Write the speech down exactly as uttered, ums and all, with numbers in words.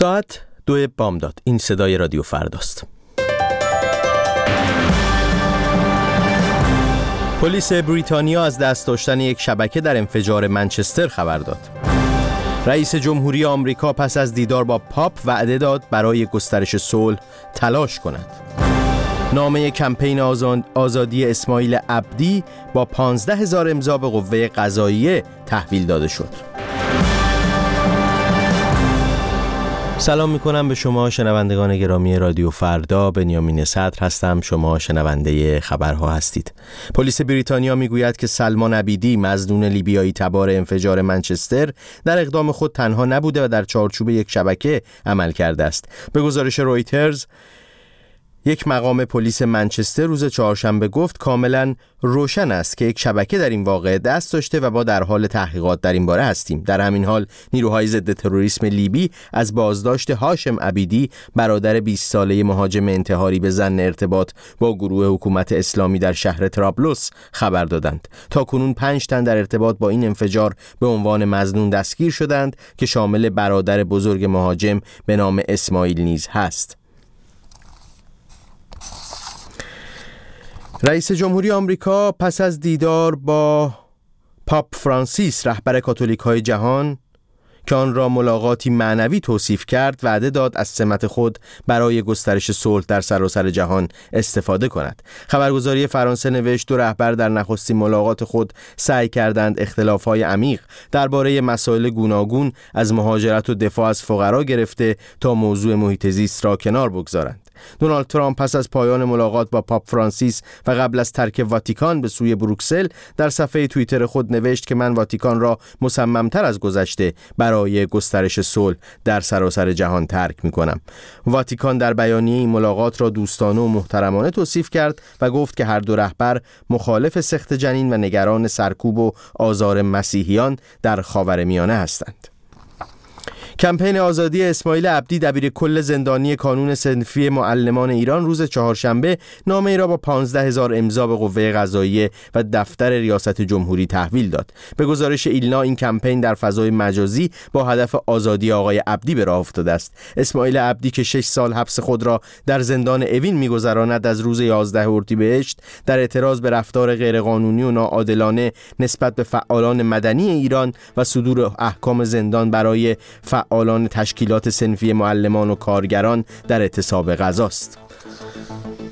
ساعت دو بامداد. این صدای رادیو فرداست. پلیس بریتانیا از دست داشتن یک شبکه در انفجار منچستر خبر داد. رئیس جمهوری آمریکا پس از دیدار با پاپ وعده داد برای گسترش صلح تلاش کند. نامه کمپین آزادی اسماعیل عبدی با پانزده هزار امضا به قوه قضاییه تحویل داده شد. سلام میکنم به شما شنوندگان گرامی رادیو فردا. بنیامین صدر هستم. شما شنونده خبرها هستید. پلیس بریتانیا میگوید که سلمان عبیدی مظنون لیبیایی تبار انفجار منچستر در اقدام خود تنها نبوده و در چارچوب یک شبکه عمل کرده است. به گزارش رویترز، یک مقام پلیس منچستر روز چهارشنبه گفت کاملا روشن است که یک شبکه در این واقعه دست داشته و ما در حال تحقیقات در این باره هستیم. در همین حال نیروهای ضد تروریسم لیبی از بازداشت هاشم عبیدی، برادر بیست ساله مهاجم انتحاری به ظن ارتباط با گروه حکومت اسلامی در شهر طرابلس خبر دادند. تاکنون پنج تن در ارتباط با این انفجار به عنوان مظنون دستگیر شدند که شامل برادر بزرگ مهاجم به نام اسماعیل نیز هست. رئیس جمهوری آمریکا پس از دیدار با پاپ فرانسیس رهبر کاتولیک‌های جهان که آن را ملاقاتی معنوی توصیف کرد، وعده داد از سمت خود برای گسترش صلح در سراسر جهان استفاده کند. خبرگزاری فرانسه نوشت دو رهبر در نخستین ملاقات خود سعی کردند اختلاف‌های عمیق درباره مسائل گوناگون از مهاجرت و دفاع از فقرا گرفته تا موضوع محیط زیست را کنار بگذارند. دونالد ترامپ پس از پایان ملاقات با پاپ فرانسیس و قبل از ترک واتیکان به سوی بروکسل در صفحه توییتر خود نوشت که من واتیکان را مصممتر از گذشته برای گسترش صلح در سراسر جهان ترک می‌کنم. واتیکان در بیانیه این ملاقات را دوستانه و محترمانه توصیف کرد و گفت که هر دو رهبر مخالف سخت جنین و نگران سرکوب و آزار مسیحیان در خاورمیانه هستند. کمپین آزادی اسماعیل عبدی دبیر کل زندانی کانون صنفی معلمان ایران روز چهارشنبه نامه‌ای را با پانزده هزار امضا به قوه قضاییه و دفتر ریاست جمهوری تحویل داد. به گزارش ایلنا این کمپین در فضای مجازی با هدف آزادی آقای عبدی به راه افتاده است. اسماعیل عبدی که شش سال حبس خود را در زندان اوین می‌گذراند از روز یازده اردیبهشت در اعتراض به رفتار غیرقانونی و ناعادلانه نسبت به فعالان مدنی ایران و صدور احکام زندان برای فعالان تشکیلات صنفی معلمان و کارگران در اعتصاب غذاست.